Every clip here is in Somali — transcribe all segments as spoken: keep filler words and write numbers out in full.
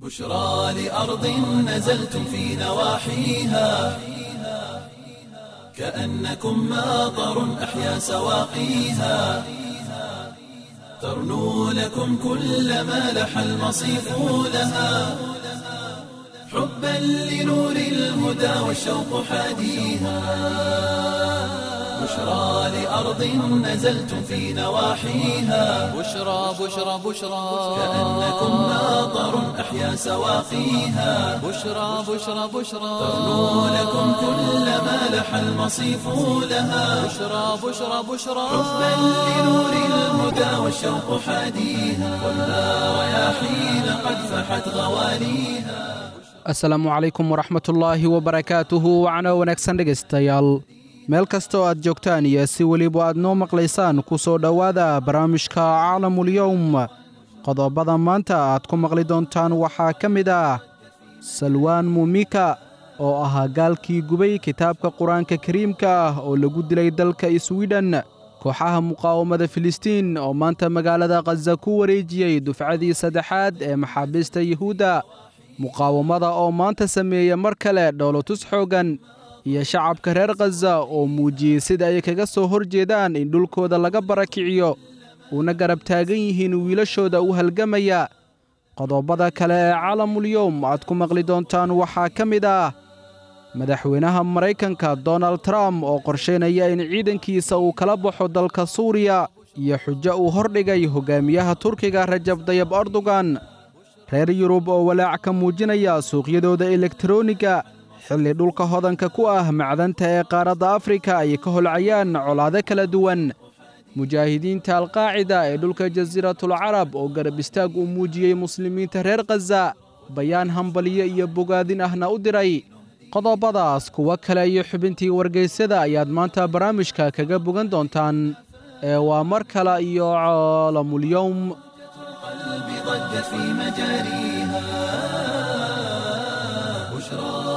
بشرى لأرض نزلتم في نواحيها كأنكم ماطر أحيا سواقيها ترنو لكم كل ما لح المصيف لها حبا لنور الهدى والشوق حاديها بشرى لأرض نزلتم في نواحيها بشرى بشرى بشرى كأنكم ماطر أحيا سواقيها بشرى بشرى بشرى ترنو لكم كل ما لح المصيف لها بشرى بشرى بشرى حبا لنور الهدى والشوق حاديها والنار رياحين قد فحت غواليها. asalaamu calaykum waraxmatullaahi wabarakaatuhu wacno wanaagsan dhegaystayaal meel kasta oo aad joogtaan iyo si weliba aad noo maqlaysaan ku soo dhowaada barnaamijka caalamulyowm qodobada maanta aad ku maqli doontaan waxaa ka mid ah salwaan muumika oo ahaa gaalkii gubay kitaabka qur-aanka kariimka ah oo lagu dilay dalka iswidhen kooxaha muqaawamada filistiin oo maanta magaalada khaza ku wareejiyey dufcadii saddexaad ee maxaabiista yuhuudda muqaawamada oo maanta sameeya mar kale dhoolotus xooggan iyo shacabka reer khaza oo muujiyey sida ay kaga soo hor jeedaan in dhulkooda laga barakiciyo uuna garab taagan yihiin wiilashooda u halgamaya qodobada kale ee caalamulyowm aad ku maqli doontaan waxaa ka mid ah madaxweynaha maraykanka donald trump oo qorshaynaya in ciidankiisa uu kala baxo dalka suuriya iyo xujo uu hordhigay hoggaamiyaha turkiga rajab dayab erdogan reer yurub oo walaac ka muujinaya suuqyadooda elektaroniga xilli dhulka hodanka ku ah macdanta ee qaaradda afrika ay ka holcayaan colaado kala duwan mujaahidiinta alqaacida ee dhulka jasiiratulcarab oo garab istaag uu muujiyey muslimiinta reer khaza bayaan hambaliyo iyo bogaadin ahna u diray qodobadaas kuwo kale iyo xubintii wargaysyada ayaad maanta barnaamijka kaga bogan doontaan ee waa mar kale iyo caalamulyowm ضجت في مجاريها بشرى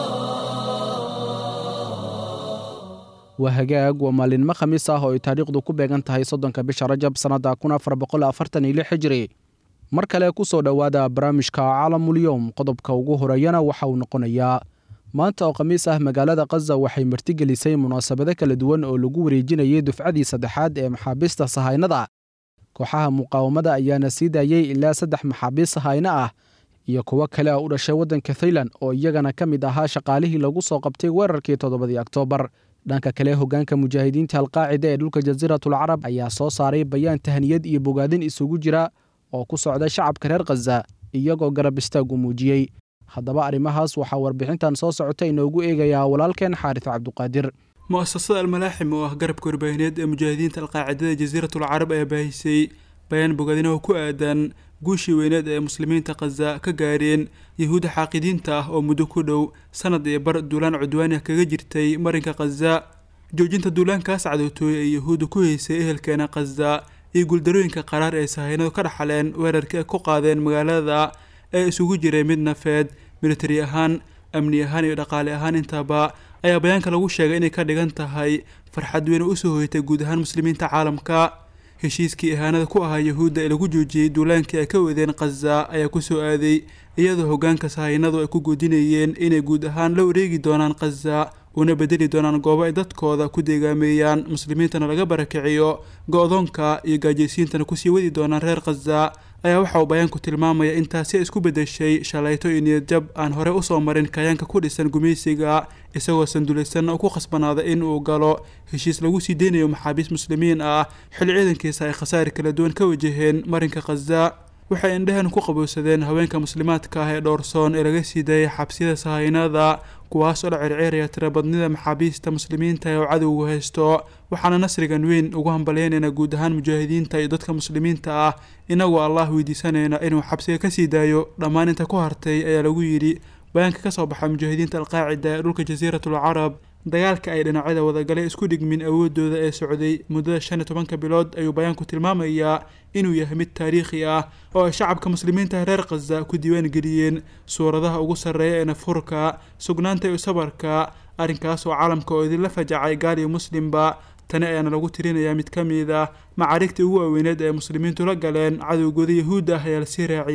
waa hagaag waa maalinimo khamiis ah oo ay taariikhdu ku beegan tahay soddonka bisha rajab sannadda kun afar boqol afartan iyo lix hijri mar kale ku soo dhowaada barnaamijka caalamulyowm qodobka ugu horeeyana waxa uu noqonayaa maanta oo khamiis ah magaalada khaza waxay martigelisay munaasabado kala duwan oo lagu wareejinayay dufcadii saddexaad ee maxaabiista sahaynada kooxaha muqaawamada ayaana sii daayey ilaa saddex maxaabiis sahayno ah iyo kuwo kale oo u dhashay waddanka thailand oo iyagana ka mid ahaa shaqaalihii lagu soo qabtay weerarkii toddobadii oktoobar dhanka kale hoggaanka mujaahidiinta alqaacida ee dhulka jasiiratulcarab ayaa soo saaray bayaan tahniyad iyo bogaadin isugu jira oo ku socda shacabka reer khaza iyagoo garab istaag u muujiyey haddaba arrimahaas waxaa warbixintan soo socota inoogu eegayaa walaalkeen xaaris cabduqaadir mu'asasada almalaaxim oo ah garabka warbaahineed ee mujaahidiinta alqaacidada jasiiratulcarab ayaa baahisay bayaan bogaadinaha ku aadan guushii weyneed ee muslimiinta khaza ka gaareen yahuudda xaaqidiinta ah oo muddo ku dhow sanad iyo bar duulaan cudwaani ah kaga jirtay marinka khaza joojinta duulaankaas cadowtooy ee yahuudda ku haysay ehelkeena khaza iyo guuldarooyinka qaraar ee sahaynadu ka dhaxaleen weerarkii ay ku qaadeen magaalada ee isugu jiray mid nafeed militari ahaan amni ahaan iyo dhaqaale ahaan intaba ayaa bayaanka lagu sheegay inay ka dhigan tahay farxad weyn oo usoo hoyatay guud ahaan muslimiinta caalamka heshiiskii ihaanada ku ahaa yahuudda ee lagu joojiyey duulaankii ay ka wadeen khaza ayaa ku soo aaday iyadoo hoggaanka sahaynadu ay ku goodinayeen inay guud ahaan la wareegi doonaan khaza una bedeli doonaan goobo ay dadkooda ku deegaameeyaan muslimiintana laga barakiciyo go-doonka iyo gaajaysiintana kusii wadi doonaan reer khaza ayaa waxa uu bayaanku tilmaamaya in taasi ay isku beddeshay shalayto iyo niyadjab aan hore u soo marin kayaanka ku dhisan gumaysiga isagoo sandulaysanna ku khasbanaaday in uu galo heshiis lagu sii deynayo maxaabiis muslimiin ah xilli ciidankiisa ay khasaari kala duwan ka wajaheen marinka khaza waxay indhaheen ku qabowsadeen haweenka muslimaadka ah ee dhowrsoon ee laga sii daayay xabsiyada sahaynada kuwaas oo la circeeraya tirabadnida maxaabiista muslimiinta ee uu cadowgu haysto waxaana nasrigan weyn ugu hambalyeynayna guud ahaan mujaahidiinta iyo dadka muslimiinta ah inagoo allah weydiisanayna inuu xabsiga ka sii daayo dhammaan inta ku hartay ayaa lagu yidhi bayaanka ka soo baxa mujaahidiinta alqaacida ee dhulka jasiiratulcarab dagaalka ay dhinacyada wadagalay isku dhigmin awoodooda ee socday muddada shan iyo tobanka bilood ayuu bayaanku tilmaamayaa inuu yahay mid taariikhi ah oo ay shacabka muslimiinta reer khaza ku diiwaan geliyeen suuradaha ugu sarreeya ee nafurka sugnaanta iyo sabarka arrinkaas oo caalamka oo idinla fajacay gaal iyo muslimba tani ayaana lagu tirinayaa mid ka mid ah macaarigtii ugu waaweyneed ee muslimiintu la galeen cadowgooda yahuudda ah ayaa lasii raaciyey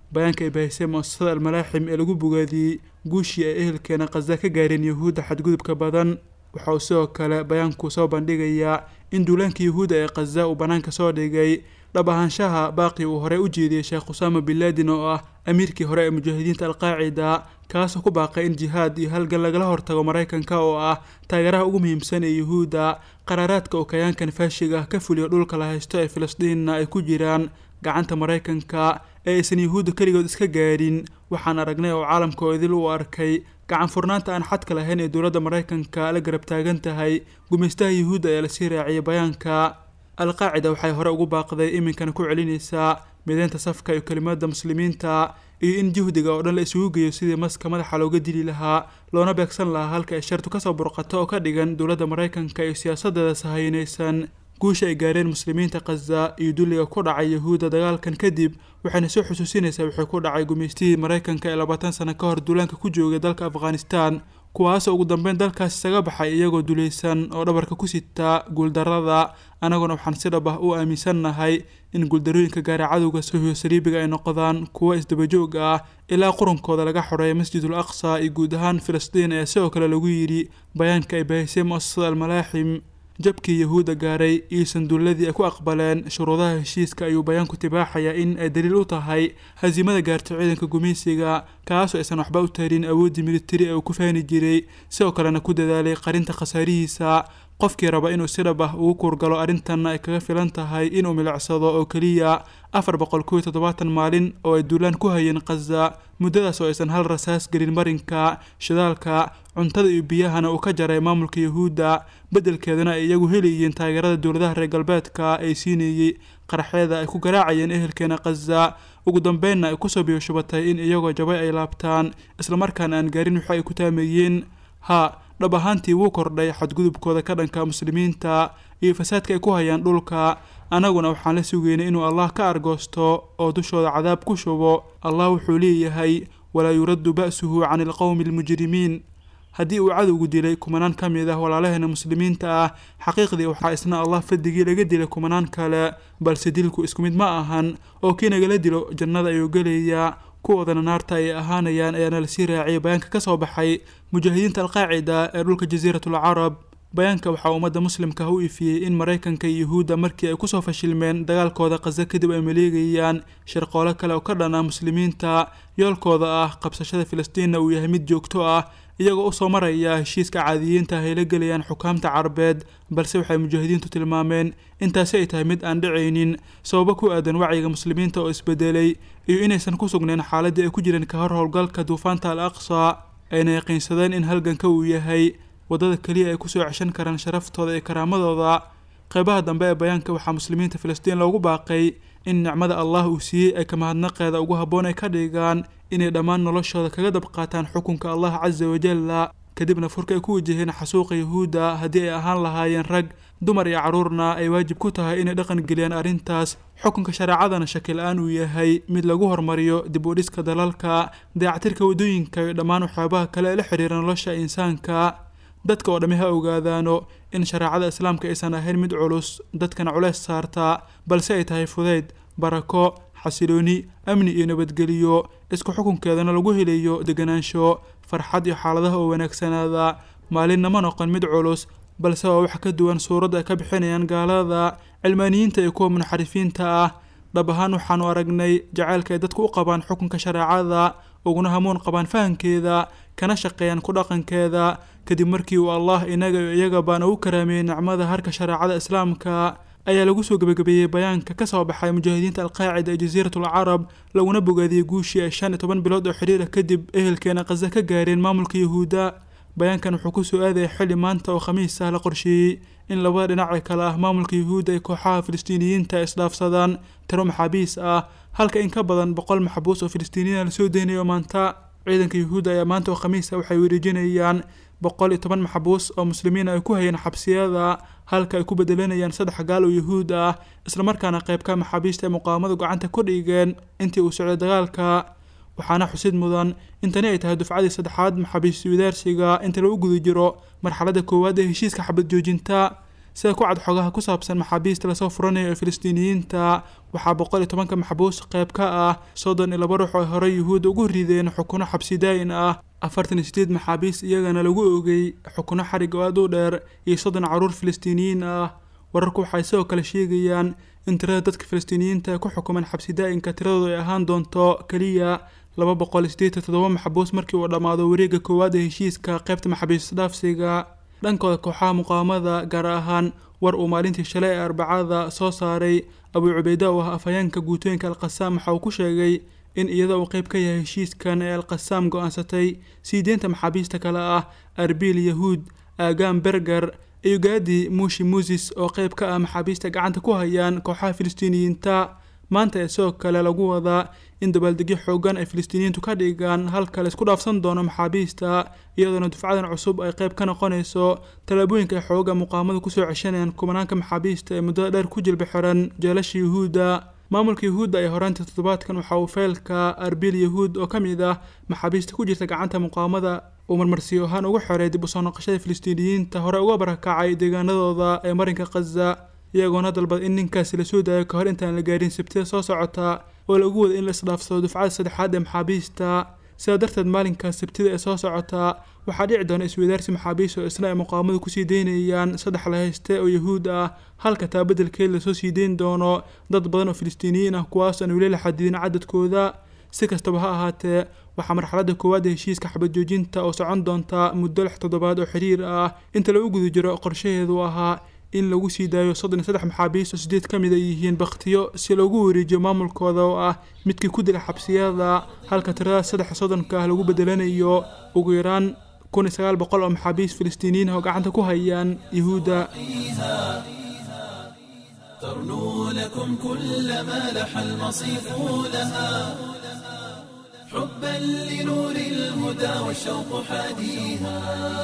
bayaanka ay baahisay mu'asasada almalaaxim ee lagu bogaadiyey guushii ay ehelkeena khaza ka gaareen yuhuudda xadgudubka badan. waxa uu sidoo kale bayaanku soo bandhigayaa in duulaanka yuhuudda ee khaza uu bannaanka soo dhigay dhab ahaanshaha baaqii uu horey u jeediyey sheekh usaama bin laadin oo ah amiirkii hore ee mujaahidiinta alqaacida, kaasoo ku baaqay in jihaad iyo halgan lagala hortago maraykanka oo ah taageeraha ugu muhiimsan ee yuhuudda. qaraaraadka uu kayaankan faashiga ah ka fuliyo dhulka la haysto ee filisdiinna ay ku jiraan gacanta maraykanka ee aysan yuhuudda keligood iska gaadhin. waxaan aragnay oo caalamka oo idil u arkay gacan furnaanta aan xadka lahayn ee dowladda maraykanka la garab taagan tahay gumaystaha yuhuudda ayaa lasii raaciyay bayaanka. alqaacida waxay hore ugu baaqday iminkana ku celinaysaa mideynta safka iyo kelimada muslimiinta iyo in juhdiga oo dhan la isugu geeyo sidii maska madaxa looga dili lahaa loona beegsan lahaa halka ay shartu kasoo burqato oo ka dhigan dowladda maraykanka iyo siyaasadeeda sahaynaysan. guusha ay gaareen muslimiinta khaza iyo dulliga ku dhacay yuhuudda dagaalkan kadib waxayna soo xusuusinaysaa wixii ku dhacay gumaystihii maraykanka ee labaatan sano ka hor duulaanka ku joogay dalka afghanistan, kuwaasoo ugu dambeyn dalkaas isaga baxay iyagoo dulaysan oo dhabarka ku sita guuldarrada. annaguna waxaan si dhab ah u aaminsannahay in guuldarooyinka gaara cadowga sohiyo saliibiga ay noqdaan kuwo isdabajoog ah ilaa qurunkooda laga xoreeya masjidul aqsa iyo guud ahaan filistiin ayaa sidoo kale lagu yidhi bayaanka ay baahisay mu'asasada almalaaxim. jabkii yuhuudda gaaray iyo sanduulladii ay ku aqbaleen shuruudaha heshiiska ayuu bayaanku tibaaxayaa in ay daliil u tahay hasiimada gaartay ciidanka gumaysiga, kaasoo aysan waxba u tarin awooddii militari ee uu ku faani jiray, sidoo kalena ku dadaalay qarinta khasaarihiisa. qofkii raba inuu si dhab ah ugu kuurgalo arrintanna ay kaga filan tahay inuu milicsado oo keliya afar boqol kow iyo toddobaatan maalin oo ay duulaan ku hayeen khaza, muddadaas oo aysan hal rasaas gelin marinka shidaalka, cuntada iyo biyahana uu ka jaray maamulka yuhuudda, beddelkeedana ay iyagu helayeen taageerada dowladaha reer galbeedka ay siinayey qaraxyada ay ku garaacayeen ehelkeena khaza. ugu dambeynna ay kusoo biyo shubatay in iyagoo jabay ay laabtaan islamarkaana aan gaarin waxa ay ku taameeyeen. ha dhab ahaantii wuu kordhay xadgudubkooda ka dhanka muslimiinta iyo fasaadka ay ku hayaan dhulka. annaguna waxaan la sugeynay inuu allah ka argoosto oo dushooda cadaab ku shubo. allah wuxuu leeyahay walaa yuraddu ba'suhu cani alqowmi almujrimiin. haddii uu cadowgu dilay kumanaan ka mid ah walaalaheena muslimiinta ah, xaqiiqdii waxaa isna allah fadigii laga dilay kumanaan kale, balse dilku isku mid ma ahan oo kii nagala dilo jannada ayuu gelayaa, kuwoodana naarta ay ahaanayaan ayaana lasii raaciyay bayaanka ka soo baxay mujaahidiinta alqaacida ee dhulka jasiiratul carab. bayaanka waxaa ummadda muslimka u ifiyey in maraykanka iyo yuhuudda markii ay kusoo fashilmeen dagaalkooda khaza kadib ay maleegayaan shirqoolo kale oo ka dhan ah muslimiinta, yoolkooda ah qabsashada filistiinna uu yahay mid joogto ah iyagoo usoo maraya heshiiska caadiyiinta ay la gelayaan xukaamta carabeed, balse waxay mujaahidiintu tilmaameen intaasi ay tahay mid aan dhacaynin sababo ku aadan wacyiga muslimiinta oo isbedelay iyo inaysan ku sugnayn xaaladii ay ku jireen ka hor howlgalka duufaanta al aqsa, ayna yaqiinsadeen in halganka uu yahay waddada keliya ay kusoo ceshan karaan sharaftooda iyo karaamadooda. qeybaha dambe ee bayaanka waxaa muslimiinta filistiin loogu baaqay in nicmada allah uu siiyey ay ka mahadnaqeeda ugu habboon ay ka dhigaan inay dhammaan noloshooda kaga dab qaataan xukunka allah casa wajalla, kadibna furka ay ku wajaheen xasuuqa yuhuudda. haddii ay ahaan lahaayeen rag, dumar iyo carruurna ay waajib ku tahay inay dhaqan geliyaan arrintaas. xukunka shareecadana shaki la-aan uu yahay mid lagu hormariyo dib u dhiska dalalka, dayactirka waddooyinka iyo dhammaan waxyaabaha kale ee la xiriira nolosha insaanka. dadka oo dhammi ha ogaadaano in shareecada islaamka aysan ahayn mid culus dadkana culeys saarta, balse ay tahay fudayd, barako, xasilooni, amni iyo nabadgeliyo, isku xukunkeedana lagu helayo deganaansho, farxad iyo xaaladaha oo wanaagsanaada. maalinna ma noqon mid culus, balse waa wax ka duwan suuradda ay ka bixinayaan gaalada, cilmaaniyiinta iyo kuwa munxarifiinta ah. dhab ahaan waxaanu aragnay jacaylka ay dadku u qabaan xukunka shareecada, uguna hamuun qabaan fahankeeda, kana shaqeeyaan ku dhaqankeeda kadib markii uu allah inaga iyo iyaga baana u karaameeyey nicmada harka shareecada islaamka. ayaa lagu soo gabagabeeyey bayaanka ka soo baxay mujaahidiinta alqaacida ee jasiiratul carab, laguna bogaadiyey guushii ay shan iyo toban bilood oo xiriira kadib ehelkeena khaza ka gaareen maamulka yuhuudda. bayaankan wuxuu ku soo aadayay xilli maanta oo khamiis ah la qorsheeyey in labada dhinac ee kale ah maamulka yuhuudda ay kooxaha filistiiniyiinta ay isdhaafsadaan tiro maxaabiis ah, halka in ka badan boqol maxbuus oo filistiiniyiin lasoo deynayo maanta. ciidanka yuhuudda ayaa maanta oo khamiis ah waxay wareejinayaan boqol iyo toban maxbuus oo muslimiin ay ku hayeen xabsiyada, halka ay ku bedelanayaan saddex gaal oo yuhuud ah, islamarkaana qaybka maxaabiista ee muqaawamadu gacanta ku dhigeen intii uu socday dagaalka. waxaana xusid mudan in tani ay tahay dufcadii saddexaad maxaabiis wadaarsiga inta lagu guda jiro marxaladda koowaad ee heshiiska xabad joojinta. sida ku cad xogaha ku saabsan maxaabiista lasoo furanayo ee filistiiniyiinta waxaa boqol iyo tobanka maxbuus qayb ka ah soddon iyo laba ruux oo horey yuhuudda ugu rideen xukuno xabsi daa'in ah afartan iyo sideed maxaabiis iyagana lagu oogay xukuno xarig oo aad u dheer iyo soddon caruur filistiiniyiin ah wararku waxay sidoo kale sheegayaan in tirada dadka filistiiniyiinta ee ku xukuman xabsi daa'inka tiradoodu ay ahaan doonto keliya laba boqol iyo siddeetan iyo toddoba maxbuus markii uu dhammaado wareegga koowaad ee heshiiska qaybta maxaabiis dhaafsiga dhankooda kooxaha muqaawamada gaar ahaan war uu maalintii shalay ee arbacada soo saaray abuu cubayda oo ah afhayeenka guutooyinka alqasaam waxa uu ku sheegay in iyada uu qayb ka yahay heshiiskan ee alqasaam go'aansatay sii deynta maxaabiista kale ah arbil yahuud aagaam berger iyo gaadi muushi muusis oo qayb ka ah maxaabiista gacanta ku hayaan kooxaha filistiiniyiinta maanta ee sidoo kale lagu wadaa in dabaaldegyo xoogan ay filistiiniyiintu ka dhigaan halka la isku dhaafsan doono maxaabiista iyadoona dufcadan cusub ay qayb ka noqonayso tallaabooyinka ay xooga muqaamada kusoo ceshanayaan kumanaanka maxaabiista ee muddada dheer ku jilba xiran jeelasha yuhuudda maamulka yuhuudda ee horaantii toddobaadkan waxa uu feelka arbil yahuud oo ka mid ah maxaabiista ku jirta gacanta muqaamada uu marmarsiyo ahaan ugu xoreey dib u soo noqoshada filistiiniyiinta hore uga barakacay deegaanadooda ee marinka khaza iyagoona dalbad in ninkaasi la soo daayo ka hor intaan la gaarin sabtida soo socota oo lagu wada in la isdhaafsado dufcada saddexaad ee maxaabiista sidaa darteed maalinkaas sabtida ee soo socota waxaa dhici doona isweydaarsi maxaabiis oo isna ay muqaamadu kusii deynayaan saddex la hayste oo yahuud ah halka taa beddelkeed lasoo sii deyn doono dad badan oo filistiiniyiin ah kuwaas aan weli la xadidin cadadkooda si kastaba ha ahaatee waxaa marxaladda koowaad ee heshiiska xabad joojinta oo socon doonta muddo lix toddobaad oo xiriir ah inta lagu guda jiro qorshaheedu ahaa in lagu sii daayo soddon iyo saddex maxaabiis oo sideed ka mid ay yihiin bakhtiyo si loogu wareejiyo maamulkooda oo ah midkii ku dila xabsiyada halka tiradaas saddex soddonka ah lagu bedelanayo ugu yaraan kun iyo sagaal boqol oo maxaabiis filistiiniyiin ah oo gacanta ku hayaan yuhuudda ترنو لكم كل ما لح المصيف لها حبا لنور الهدى والشوق حاديها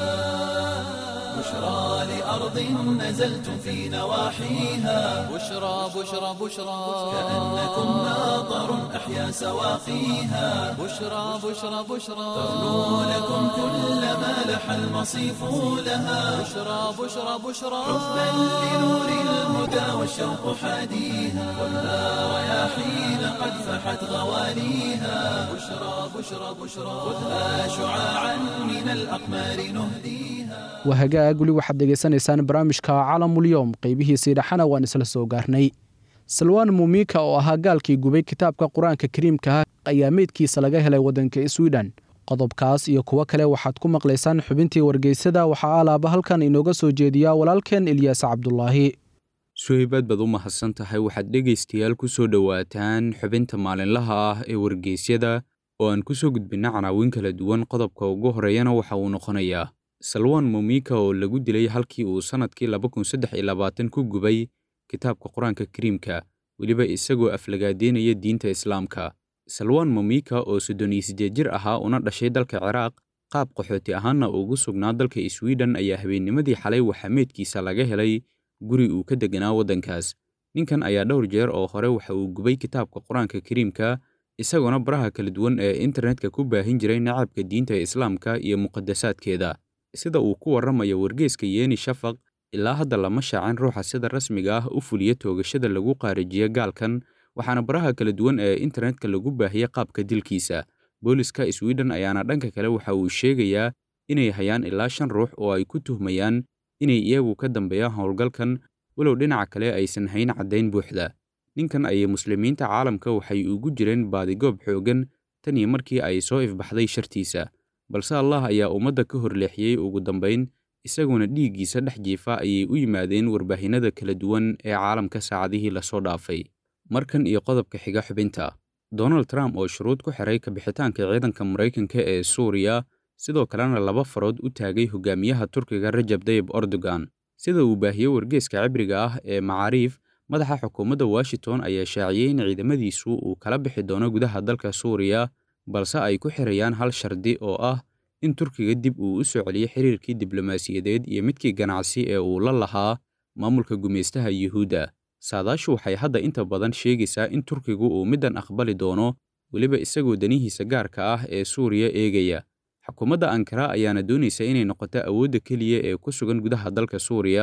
بشرى لأرض نزلتم في نواحيها بشرى بشرى بشرى كأنكم ناظر أحيا سواقيها بشرى بشرى بشرى ترنو لكم كل ما لح المصيف لها بشرى بشرى بشرى حبا لنور الهدى والشوق حاديها ولا رياحين قد فحت غواليها بشرى بشرى بشرى خذها شعاعا من الأقمار نهديها wahagaag weli waxaad dhegaysanaysaan barnaamijka caalamulyoom qaybihiisii dhexana waan isla soo gaarnay salwaan muumika oo ahaa gaalkii gubay kitaabka qur-aanka kariimka ayaa meydkiisa laga helay waddanka swiden qodobkaas iyo kuwo kale waxaad ku maqlaysaan xubintii wargeysada waxaa alaaba halkan inooga soo jeediyaa walaalkeen ilyaas cabdulaahi suhaybaad baad u mahadsan tahay waxaad dhegaystayaal ku soo dhowaataan xubinta maalinlaha ah ee wargeysyada oo aan ku soo gudbinna canaawin kala duwan qodobka ugu horeeyana waxa uu noqonayaa salwaan muumika oo lagu dilay halkii uu sannadkii laba kun saddex iyo labaatan ku gubay kitaabka qur-aanka kariimka weliba isagoo aflagaadeynaya diinta islaamka salwaan muumika oo soddon iyo siddeed jir ahaa una dhashay dalka ciraaq qaab qaxooti ahaanna ugu sugnaa dalka swiden ayaa habeennimadii xalay waxaa meydkiisa laga helay guri uu ka deganaa waddankaas ninkan ayaa dhowr jeer oo hore waxa uu gubay kitaabka qur-aanka kariimka isagoona baraha kala duwan ee internetka ku baahin jiray nacabka diinta islaamka iyo muqadasaadkeeda sida uu ku warramayo wargeyska yeeni shafaq ilaa hadda lama shaacin ruuxa sida rasmiga ah u fuliya toogashada lagu qaarijiya gaalkan waxaana baraha kala duwan ee internetka lagu baahiyey qaabka dilkiisa booliska sweden ayaana dhanka kale waxa uu sheegayaa inay hayaan ilaa shan ruux oo ay ku tuhmayaan inay iyagu ka dambeeyaan howlgalkan walow dhinaca kale aysan hayn caddayn buuxda ninkan ayay muslimiinta caalamka waxay ugu jireen baadigoob xooggan tan iyo markii ay soo ifbaxday shartiisa balse allah ayaa ummadda ka horleexiyey ugu dambayn isaguna dhiiggiisa dhex jiifa ayay u yimaadeen warbaahinada kala duwan ee caalamka saacadihii lasoo dhaafay markan iyo qodobka xiga xubinta donald trump oo shuruud ku xiray ka bixitaanka ciidanka maraykanka ee suuriya sidoo kalena laba farood u taagay hogaamiyaha turkiga rajab tayyib erdogan sida uu baahiyey wargeyska cibriga ah ee macaariif madaxa xukuumadda washington ayaa shaaciyey in ciidamadiisu uu kala bixi doono gudaha dalka suuriya balse ay ku xirayaan hal shardi oo ah in turkiga dib uu u soo celiyey xiriirkii diblomaasiyadeed iyo midkii ganacsi ee uu la lahaa maamulka gumaystaha yuhuudda saadaashu waxay hadda inta badan sheegaysaa in turkigu uu middan aqbali doono weliba isagoo danihiisa gaarka ah ee suuriya eegaya xukuumadda ankara ayaana doonaysa inay noqoto awoodda keliya ee ku sugan gudaha dalka suuriya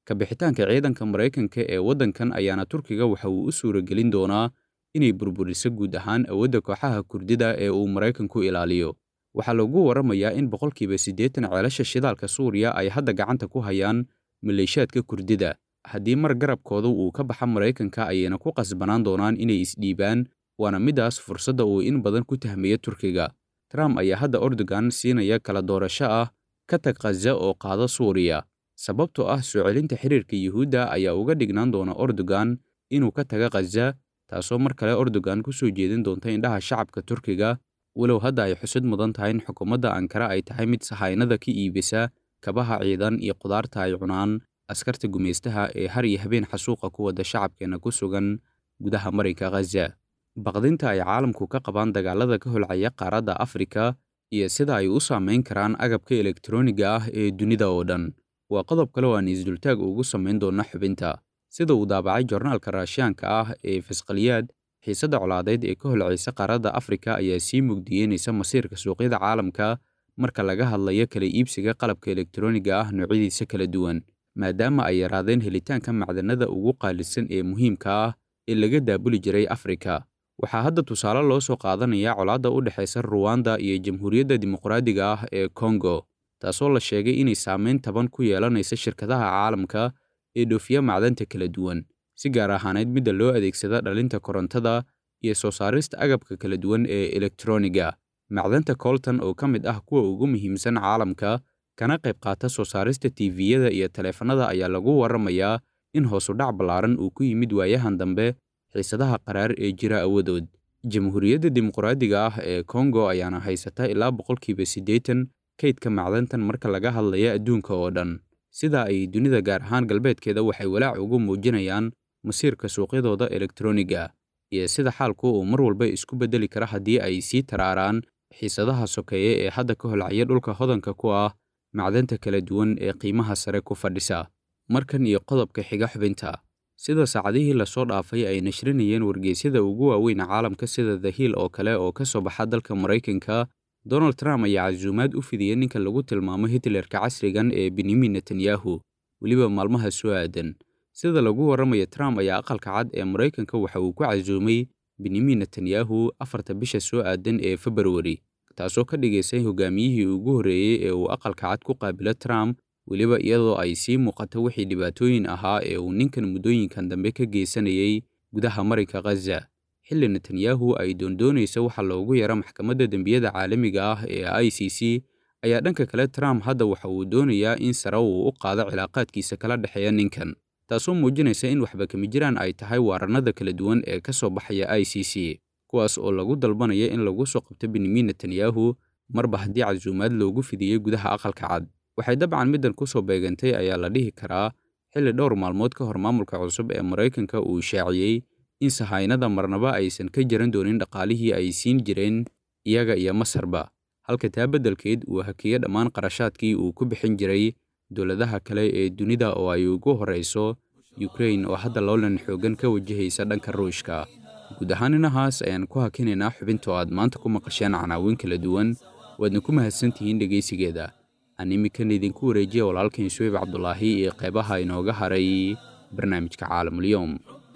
ka bixitaanka ciidanka Maraykanka ee waddankan ayaana Turkiga waxa uu u suuragelin doonaa inay burburiso guud ahaan awoodda kooxaha Kurdida ee uu Maraykanku ilaaliyo. Waxaa lagu waramayaa in boqolkiiba siddeetan ceelasha shidaalka Suuriya ay hadda gacanta ku hayaan maleeshiyaadka Kurdida. Haddii mar garabkooda uu ka baxa Maraykanka ayayna ku qasbanaan doonaan inay isdhiibaan, waana midaas fursadda uu in badan ku tahmeeya Turkiga. Trump ayaa hadda Erdogan siinaya kala doorasho ah ka tag Gaza oo qaada Suuriya. Sababtoo ah soo celinta xiriirka Yuhuudda ayaa uga dhignaan doona Erdogan inuu ka taga Gaza, taasoo mar kale Erdogan ku soo jeedin doonta indhaha shacabka Turkiga, walow hadda ay xusud mudan tahay in xukuumadda Ankara ay tahay mid sahaynada ka iibisa kabaha ciidan iyo qudaarta ay cunaan askarta gumeystaha ee har iyo habeen xasuuqa ku wada shacabkeena ku sugan gudaha marinka Gaza. Baqdinta ay caalamku ka qabaan dagaalada ka holcaya qaaradda Afrika iyo sida ay u saameyn karaan agabka elektarooniga ah ee dunida oo dhan waa qodob kale oo aan isdultaag ugu samayn doona xubinta. Sida uu daabacay joornaalka Raashiyaanka ah ee Fisqaliyaad, xiisadda colaadeed ee ka holcaysa qaaradda Afrika ayaa sii mugdiyeynaysa masiirka suuqyada caalamka marka laga hadlayo kala iibsiga qalabka elektarooniga ah noocyadiisa kala duwan, maadaama ay yaraadeen helitaanka macdanada ugu qaalisan ee muhiimka ah ee laga daabuli jiray Afrika. Waxaa hadda tusaale loo soo qaadanayaa colaadda u dhexaysa Rwanda iyo Jamhuuriyadda Dimuqraadiga ah ee Congo, taasoo la sheegay inay saameyn taban ku yeelanaysa shirkadaha caalamka ee dhoofiya macdanta kala duwan, si gaar ahaaneed midda loo adeegsada dhalinta korontada iyo soo saarista agabka kala duwan ee elektarooniga. Macdanta coltan oo ka mid ah kuwa ugu muhiimsan caalamka kana qayb qaata soo saarista T V-yada iyo taleefannada ayaa lagu waramayaa in hoos u dhac ballaaran uu ku yimid waayahan dambe xiisadaha qaraar ee jira awadood. Jamhuuriyadda Dimuqraadiga ah ee Congo ayaana haysata ilaa boqolkiiba siddeetan kaydka macdantan marka laga hadlayo adduunka oo dhan. Sida ay dunida gaar ahaan galbeedkeeda waxay walaac ugu muujinayaan masiirka suuqyadooda elektarooniga iyo sida xaalku uu mar walba isku bedeli kara haddii ay sii taraaraan xiisadaha sokeeye ee hadda ka holcaya dhulka hodanka ku ah macdanta kala duwan ee qiimaha sare ku fadhisa. Markan iyo qodobka xiga xubinta. Sida saacadihii la soo dhaafay ay nashrinayeen wargeysyada ugu waaweyn caalamka sida The Hill oo kale oo ka soo baxa dalka Maraykanka, Donald Trump ayaa casuumaad u fidiyay ninka lagu tilmaamo Hitlerka casrigan ee Benjamin Netanyahu, weliba maalmaha soo aadan. Sida lagu waramayo, Trump ayaa aqalka cad ee Maraykanka waxa uu ku casuumay Benjamin Netanyahu afarta bisha soo aadan ee February, taasoo ka dhigaysay hogaamiyihii ugu horreeyay ee uu aqalka cad ku qaabilo Trump, weliba iyadoo ay sii muuqato wixii dhibaatooyin ahaa ee uu ninkan muddooyinkan dambe ka geysanayay gudaha marinka Gaza. Xilli Netanyahu ay doondoonaysa waxa loogu yara maxkamadda dembiyada caalamiga ah ee I C C, ayaa dhanka kale Trump hadda waxa uu doonayaa in sare uu u qaado cilaaqaadkiisa kala dhexeeya ninkan, taasoo muujinaysa in waxba kama jiraan ay tahay waarannada kala duwan ee ka soo baxaya I C C, kuwaas oo lagu dalbanaya in lagu soo qabto Benjamin Netanyahu marba haddii casuumaad loogu fidiyey gudaha aqalka cad. Waxay dabcan middan ku soo beegantay ayaa la dhihi karaa xilli dhowr maalmood ka hor maamulka cusub ee Maraykanka uu shaaciyey in sahaynada marnaba aysan ka jaran doonin dhaqaalihii ay siin jireen iyaga iyo Masarba, halka taa beddelkeed uu hakiyo dhammaan qarashaadkii uu ku bixin jiray dowladaha kale ee dunida oo ay ugu horreyso Ukraine oo hadda loolan xoogan ka wajahaysa dhanka Ruushka. Guud ahaan inahaas ayaan ku hakinaynaa xubinta oo aad maanta ku maqasheen canaawin kala duwan, waadna ku mahadsantihiin dhegaysigeeda. Aan imikan idinku wareejiya walaalkan Shuayb Cabdulaahi iyo qaybaha inooga haray barnaamijka Caalamul-Yawm.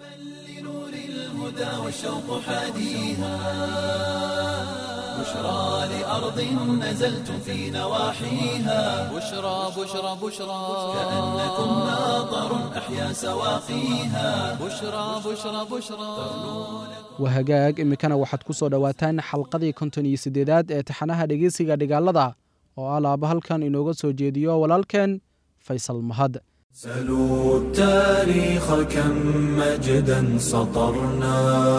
والشوق حاديها بشرى لأرض نزلتم في نواحيها بشرى بشرى بشرى كأنكم ناظر أحيا سواقيها بشرى بشرى بشرى wahagaag imikana waxaad ku soo dhowaataan xalqadii konton iyo siddeedaad ee taxanaha dhegeysiga dhigaalada oo alaaba halkan inooga soo jeediyo walaalkeen Faysal Mahad. سلوا التاريخ كم مجدا سطرنا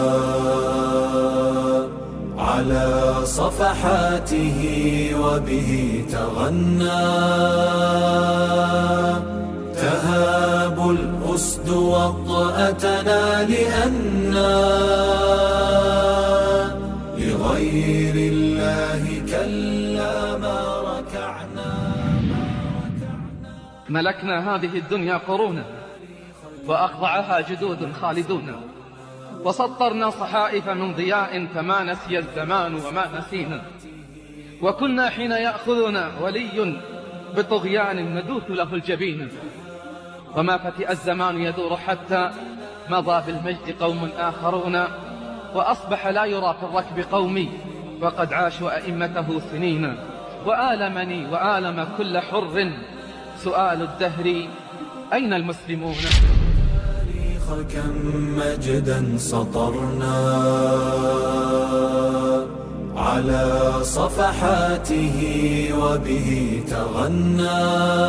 على صفحاته وبه تغنى تهاب الأسد وطأتنا لأننا لغير الله كلا ما ركعنا. ملكنا هذه الدنيا قرونا وأخضعها جدود خالدون وسطرنا صحائف من ضياء فما نسي الزمان وما نسينا وكنا حين يأخذنا ولي بطغيان ندوث له الجبين وما فتئ الزمان يدور حتى مضى بالمجد قوم آخرون وأصبح لا يرى في الركب قومي وقد عاشوا أئمته سنين وآلمني وآلم كل حر سؤال الدهر أين المسلمون؟ كم مجدا سطرنا على صفحاته وبه تغنى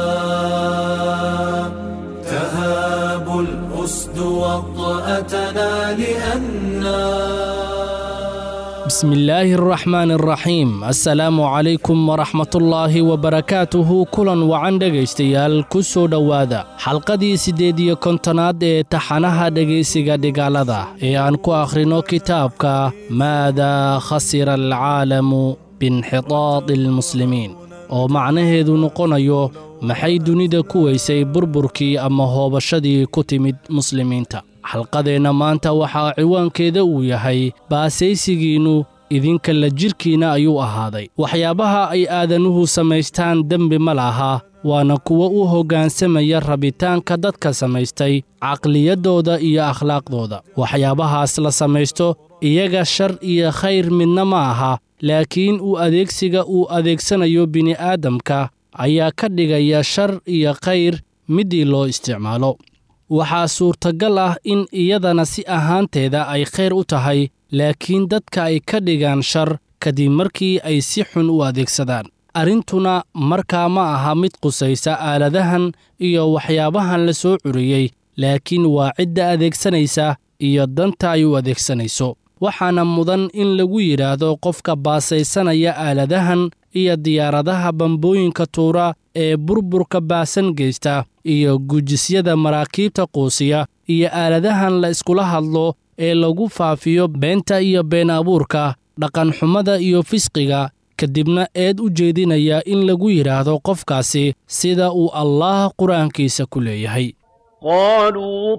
تهاب الأسد وطأتنا لأننا. بسم الله الرحمن الرحيم. السلام عليكم ورحمة الله وبركاته. كلن وعن dhegaystayaal ku soo dhowaada xalqadii sideed iyo kontonaad ee taxanaha dhegaysiga dhigaalada ee aan ku akhrino kitaabka maada khasira alcaalamu binxitaadi almuslimiin oo macnaheedu noqonayo maxay dunida ku weysay burburkii ama hoobashadii ku timid muslimiinta. xalqadeenna maanta waxaa ciwaankeeda uu yahay baasaysigiinnu idinka la jirkiinna ayuu ahaaday. waxyaabaha ay aadanuhu samaystaan dembi ma laha, waana kuwo u hoggaansamaya rabitaanka dadka samaystay caqliyaddooda iyo akhlaaqdooda. waxyaabahaas la samaysto iyaga shar iyo khayr midna ma aha, laakiin u adeegsiga uu adeegsanayo bini'aadamka ayaa ka dhigaya shar iyo khayr middii loo isticmaalo. waxaa suurtagal ah in iyadana si ahaanteeda ay khayr u tahay, laakiin dadka ay ka dhigaan shar kadib markii ay si xun u adeegsadaan. arrintuna markaa ma aha mid qusaysa aaladahan iyo waxyaabahan la soo curiyey, laakiin waa cidda adeegsanaysa iyo danta ay u adeegsanayso. waxaana mudan in lagu yidhaahdo qofka baasaysanaya aaladahan iyo diyaaradaha bambooyinka tuura ee burburka baasan geysta iyo gujisyada maraakiibta quusiya iyo aaladahan la iskula hadlo ee lagu faafiyo beenta iyo been abuurka, dhaqanxumada iyo fisqiga, kadibna eed u jeedinaya in lagu yidhaahdo qofkaasi sida uu allaah qur-aankiisa ku leeyahay. قالوا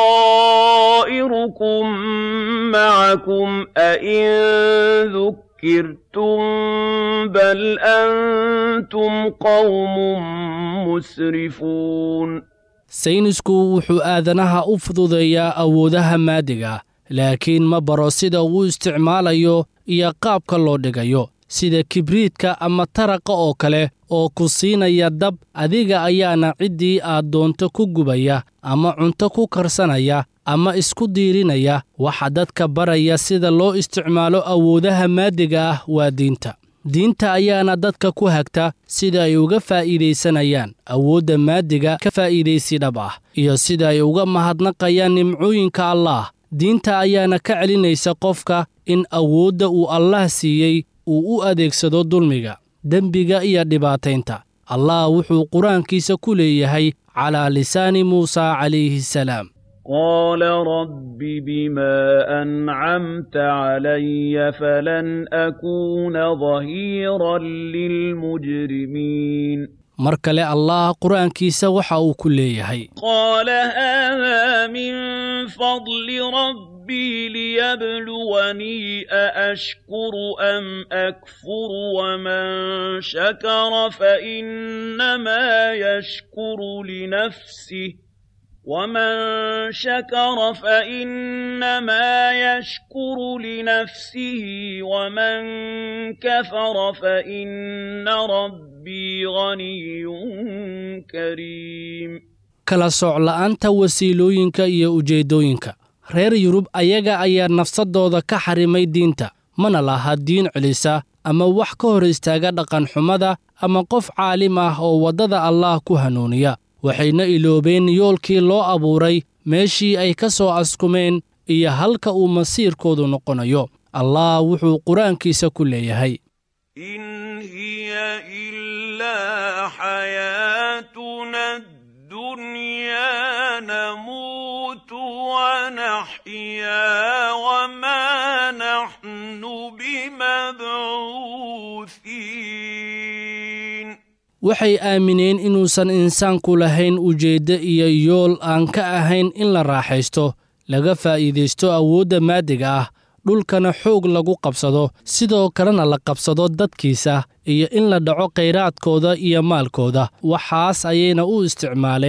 طائركم معكم أئن ذكرتم بل أنتم قوم مسرفون. saynisku wuxuu aadanaha u fududeeyaa awoodaha maadiga, laakiin ma baro sida uu isticmaalayo iyo qaabka loo dhigayo, sida kibriidka ama taraqa oo kale oo ku siinaya dab, adiga ayaana ciddii aad doonto ku gubaya ama cunto ku karsanaya ama isku diirinaya. waxa dadka baraya sida loo isticmaalo awoodaha maadiga ah waa diinta. diinta ayaana dadka ku hagta sida ay uga faa'iidaysanayaan awoodda maadiga ka faa'iidaysi dhab ah iyo sida ay uga mahadnaqayaan nimcooyinka allaah. diinta ayaana ka celinaysa qofka in awoodda uu allaah siiyey uu u adeegsado dulmiga, dembiga iyo dhibaataynta. allah wuxuu qur-aankiisa ku leeyahay calaa lisaani muusaa calayhi salaam: قال رب بما أنعمت علي فلن أكون ظهيرا للمجرمين. mar kale allah qur-aankiisa waxa uu ku leeyahay: قال هذا من فضل ربي ليبلوني أأشكر أم أكفر ومن شكر فإنما يشكر لنفسه ومن شكر فإنما يشكر لنفسه ومن كفر فإن ربي غني كريم. kala sooc la'aanta wasiilooyinka iyo ujeeddooyinka. reer yurub ayaga ayaa nafsadooda ka xarimay diinta, mana laha diin celisa ama wax ka hor istaaga dhaqanxumada ama qof caalim ah oo waddada allaah ku hanuuniya. waxayna iloobeen yoolkii loo abuuray, meeshii ay ka soo askumeen iyo halka uu masiirkoodu noqonayo. allah wuxuu qur-aankiisa ku leeyahay: إن هي إلا حياتنا الدنيا نموت ونحيا وما نحن بمبعوثين. waxay aamineen inuusan insaanku lahayn ujeeddo iyo yool aan ka ahayn in la raaxaysto, laga faa'iidaysto awoodda maadiga ah, dhulkana xoog lagu qabsado, sidoo kalena la qabsado dadkiisa, iyo in la dhaco khayraadkooda iyo maalkooda. waxaas ayayna u isticmaaleen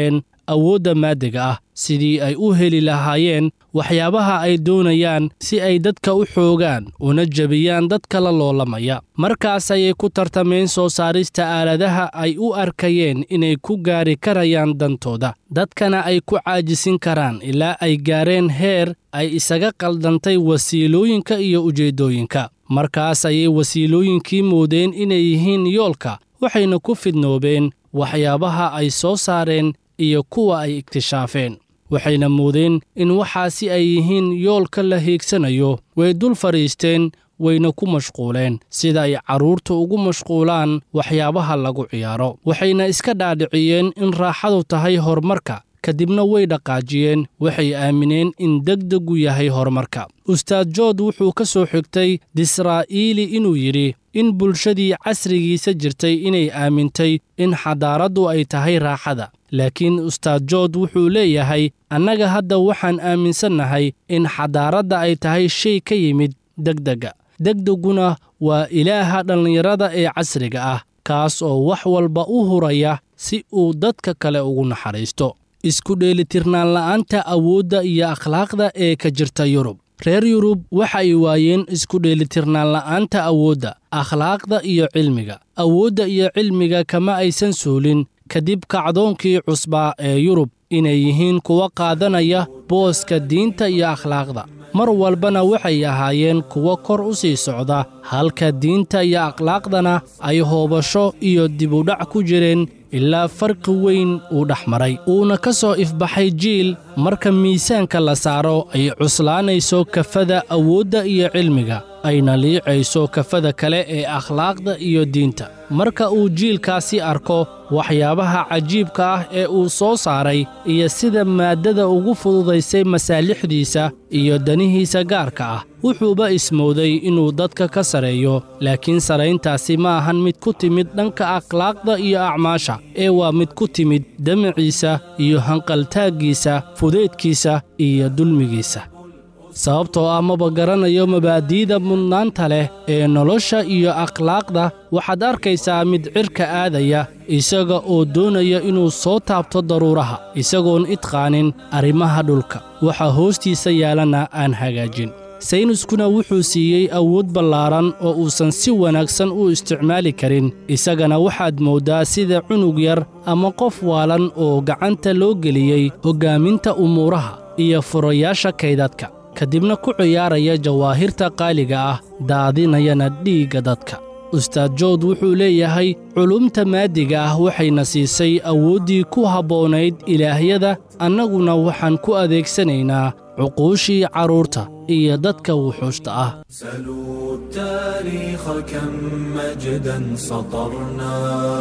awoodda maadiga ah sidii ay u heli lahaayeen waxyaabaha ay doonayaan si ay dadka u xoogaan una jebiyaan dadka la loolamaya markaas ayay ku tartameen soo saarista aaladaha ay u arkayeen inay ku gaari karayaan dantooda dadkana ay ku caajisin karaan ilaa ay gaareen heer ay isaga qaldantay wasiilooyinka iyo ujeeddooyinka markaas ayay wasiilooyinkii moodeen inay yihiin yoolka waxayna ku fidnoobeen waxyaabaha ay soo saareen iyo kuwa ay iktishaafeen waxayna moodeen in waxaasi ay yihiin yoolka la hiigsanayo way dul fadhiisteen wayna ku mashquuleen sida ay carruurta ugu mashquulaan waxyaabaha lagu ciyaaro waxayna iska dhaadhiciyeen in raaxadu tahay horumarka kadibna way dhaqaajiyeen waxay aamineen in degdegu yahay horumarka ustaad jood wuxuu ka soo xigtay disraa'iili inuu yidhi in bulshadii casrigiisa jirtay inay aamintay in xadaaraddu ay tahay raaxada laakiin ustaad jood wuxuu leeyahay annaga hadda waxaan aaminsannahay in xadaaradda ay tahay shay ka yimid degdega degdeguna waa ilaaha dhallinyarada ee casriga ah kaas oo wax walba u huraya si uu dadka kale ugu naxariisto isku dheelitirnaan la'aanta awoodda iyo akhlaaqda ee ka jirta yurub reer yurub waxa ay waayeen isku dheelitirnaan la'aanta awoodda akhlaaqda iyo cilmiga awoodda iyo cilmiga kama aysan suulin kadib kacdoonkii cusbaa ee yurub inay yihiin kuwa qaadanaya booska diinta iyo akhlaaqda mar walbana waxay ahaayeen kuwo kor u sii socda halka diinta iyo akhlaaqdana ay hoobasho iyo dibudhac ku jireen ilaa farqi weyn uu dhex maray uuna ka soo ifbaxay jiil marka miisaanka la saaro ay cuslaanayso kafada awoodda iyo cilmiga ayna liicayso kafada kale ee akhlaaqda iyo diinta marka uu jiilkaasi arko waxyaabaha cajiibka ah ee uu soo saaray iyo sida maaddada ugu fududaysay masaalixdiisa iyo danihiisa gaarka ah wuxuuba ismowday inuu dadka ka sareeyo laakiin sarayntaasi ma ahan mid ku timid dhanka akhlaaqda iyo acmaasha ee waa mid ku timid damaciisa iyo hanqaltaaggiisa fudeedkiisa iyo dulmigiisa sababtoo ah maba garanayo mabaadi'da mudnaanta leh ee nolosha iyo akhlaaqda waxaad arkaysaa mid cirka aadaya isaga oo doonaya inuu soo taabto daruuraha isagoon idqaanin arrimaha dhulka waxa hoostiisa yaalana aan hagaajin sayniskuna wuxuu siiyey awood ballaaran oo uusan si wanaagsan u isticmaali karin isagana waxaad mooddaa sida cunug yar ama qof waalan oo gacanta loo geliyey hoggaaminta umuuraha iyo furayaasha kaydadka kadibna ku ciyaaraya jawaahirta qaaliga ah daadinayana dhiigga dadka ustaad jood wuxuu leeyahay culumta maadiga ah waxayna siisay awooddii ku habboonayd ilaahyada annaguna waxaan ku adeegsanaynaa cuquushii carruurta iyo dadka wuxuushta ah سلوا التاريخ كم مجدا سطرنا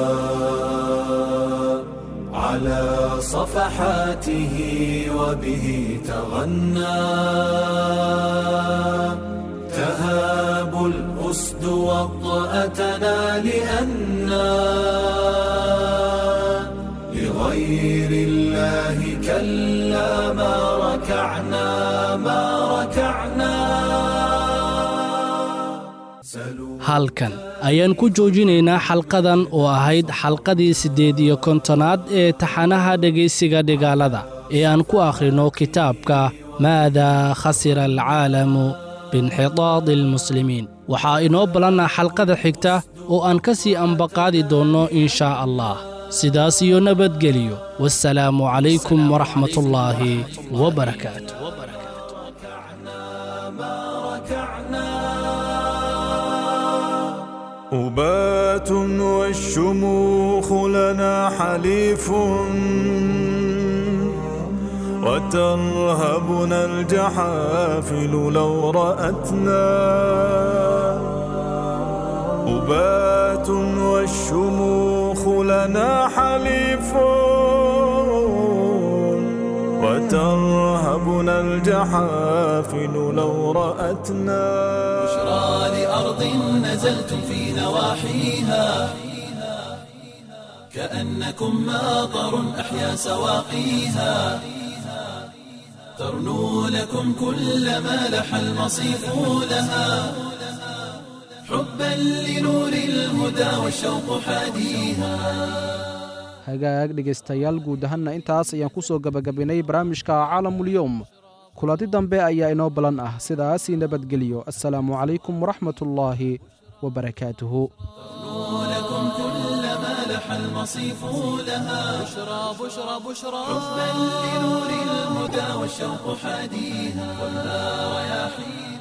على صفحاته وبه تغنى تهاب الأسد وطأتنا لأننا لغير الله كلا ما ركعنا ما ركعنا halkan ayaan ku joojinaynaa xalqadan oo ahayd xalqadii siddeed iyo kontonaad ee taxanaha dhegaysiga dhigaalada ee aan ku akhrino kitaabka maadaa khasira alcaalamu biinxitaadi almuslimiin waxaa inoo ballanna xalqada xigta oo aan ka sii ambaqaadi doonno in shaa allah sidaas iyo nabadgeliyo wassalaamu calaykum waraxmatullaahi wabarakaatu أبات والشموخ لنا حليف وترهبنا الجحافل لو رأتنا أبات والشموخ لنا حليف وترهبنا الجحافل لو رأتنا بشرى لأرض نزلتم في نواحيها كأنكم ماطر أحيا سواقيها ترنو لكم كل ما لح المصيف لها حبا لنور الهدى والشوق حاديها hagaag dhegaystayaal guud ahaanna intaas ayaan ku soo gebagabaynay barnaamijka caalamulyoom kulanti dambe ayaa inoo balan ah sidaasii nabadgelyo assalaamu calaykum waraxmatullaahi wabarakaatuhu لكم كل ما لح المصيف لها بشرى بشرى بشرى حبا لنور الهدى والشوق حاديها والنار يا حين